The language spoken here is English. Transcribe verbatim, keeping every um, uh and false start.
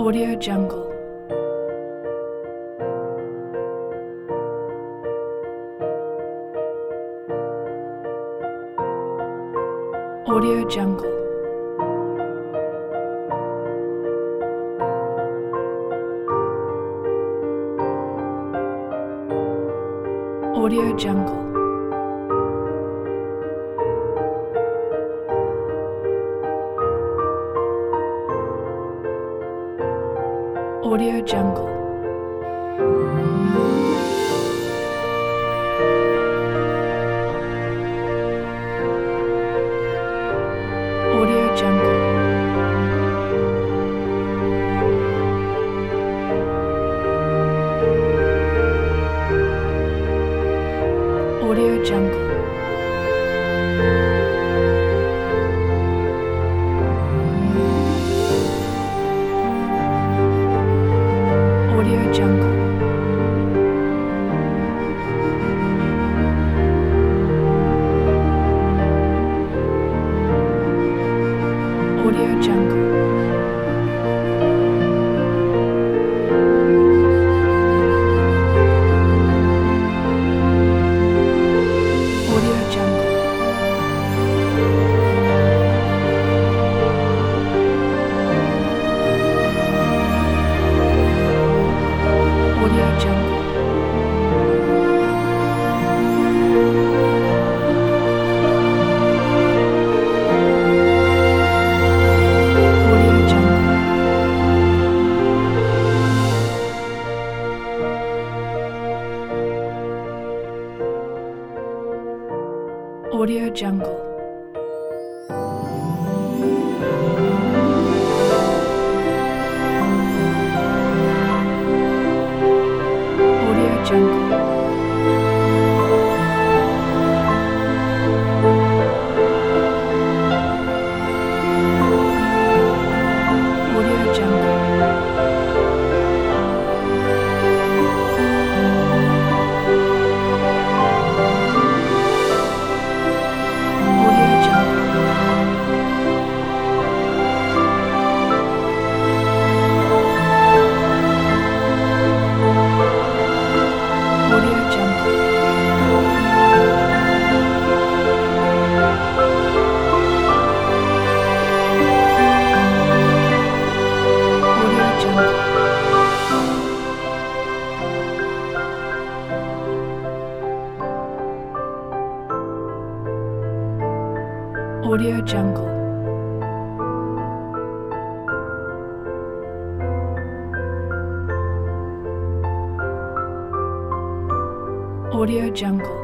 Audio Jungle. Audio Jungle. Audio Jungle. Audio Jungle. Audio Jungle. Audio Jungle. Audio Jungle. Audio Jungle. Audio Jungle. Audio Jungle. Audio Jungle. Audio Jungle. Audio Jungle. Audio Jungle. Audio Jungle. Audio Jungle. Audio Jungle. Audio Jungle. Audio Jungle.